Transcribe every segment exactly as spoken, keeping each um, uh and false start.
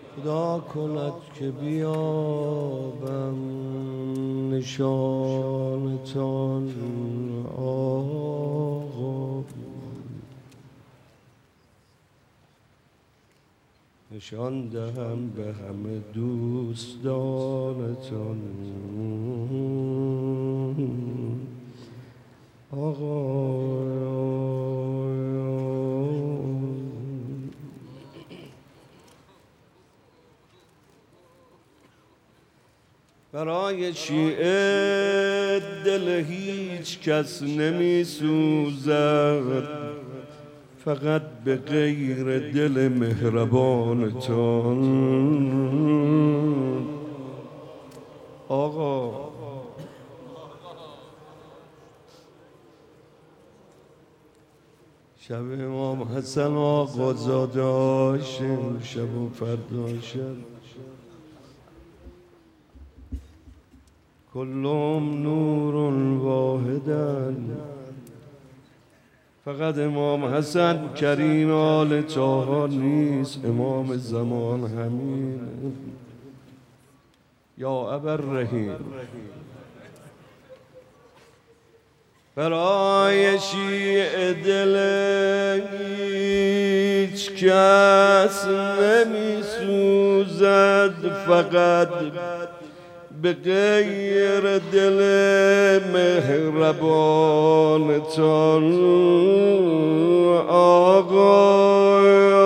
خدا کند که بیابم نشانتان آقا، نشان دهم به همه دوستانتان آقا. برای شیعه دل هیچ کس نمی سوزد، فقط به غیر دل مهربانتان آقا. شب امام حسن آقا زاده هاشم، شب و فرداشم کلهم نور واحدن، فقط امام حسن کریم آل طاها نیست، امام زمان همین. یا ابررحیم برای شیعه دل هیچ کس نمی سوزد، فقط به غیر دل مهربانتان آقا.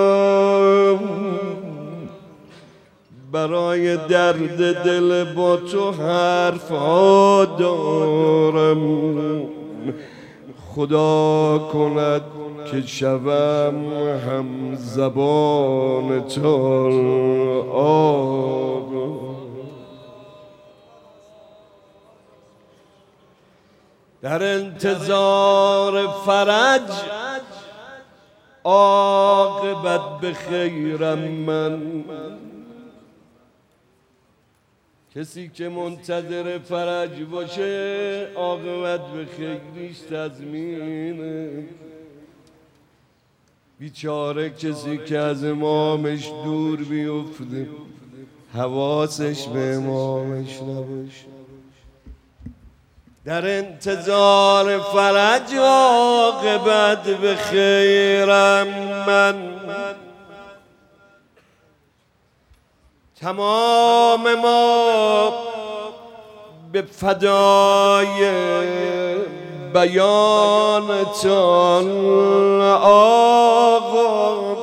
برای درد دل با تو حرف ها دارم، خدا کند که شوم هم زبانتان آقا. در انتظار فرج عاقبت به خیرم من، کسی که منتظر فرج باشه عاقبت به خیریش تضمینه. بیچاره کسی که از امامش دور بیفته، حواسش به امامش نباشه. در انتظار فرج عاقبت به خیرم من، تمام ما به فدای بیانتان آقا.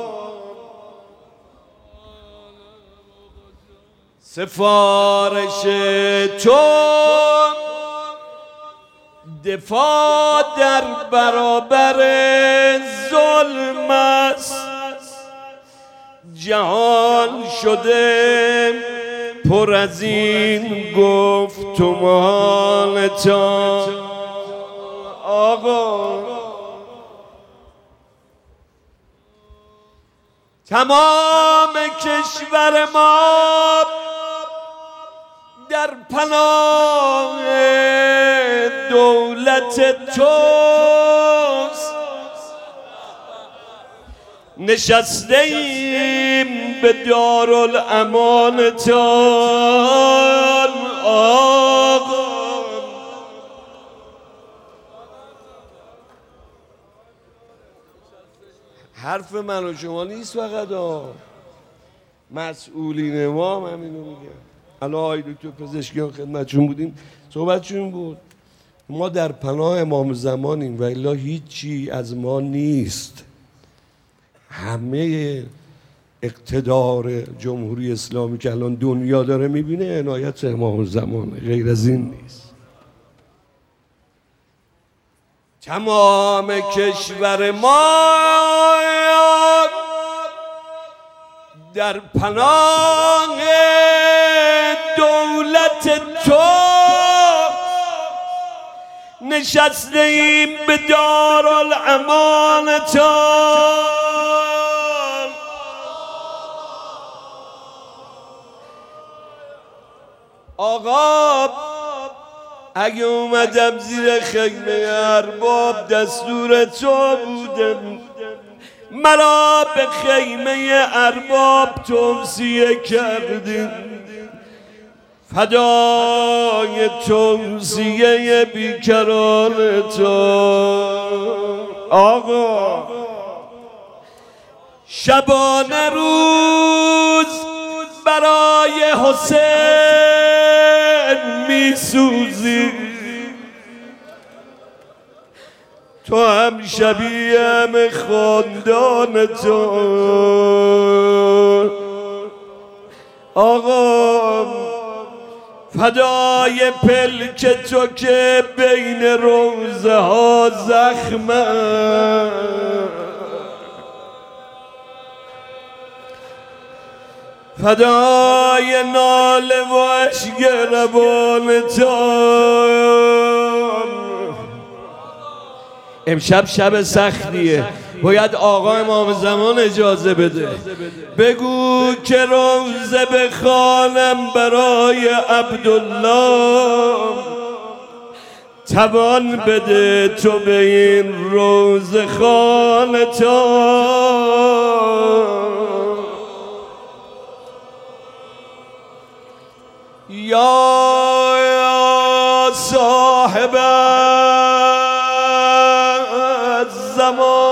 سفارش تو دفاع در برابر ظلم است، جهان شده پر از این گفتمانتان آقا. تمام کشور ما در پناه دولت توست، نشسته ایم به دارالامانتان آقا. حرف من و شما نیست فقط ها، مسئولین ما هم همینو میگن. الان آقای دکتر پزشکیان خدمتشون بودیم، صحبتشون بود ما در پناه امام زمانیم و الا هیچی از ما نیست. همه اقتدار جمهوری اسلامی که الان دنیا داره میبینه عنایت امام زمانه، غیر از این نیست. تمام کشور ما در پناه دولت تو نشسته ایم به دارالامانتان. آقا اگه اومدم زیر خیمه ارباب دستور تو بودم، مرا به خیمه ارباب توصیه کردی، فدای توصیه بیکران تو. آقا شبانه روز برای حسین می سوزی، تو هم شبیه همه خاندان تو. آقا فدای پلک تو که بین روزه ها زخمه، فدای ناله و اشک روانتان. امشب شب سختیه، باید آقا امام زمان اجازه بده. بگو که روزه بخوانم برای عبدالله، توان بده تو به این روزه خوانتان. یا صاحب الزمان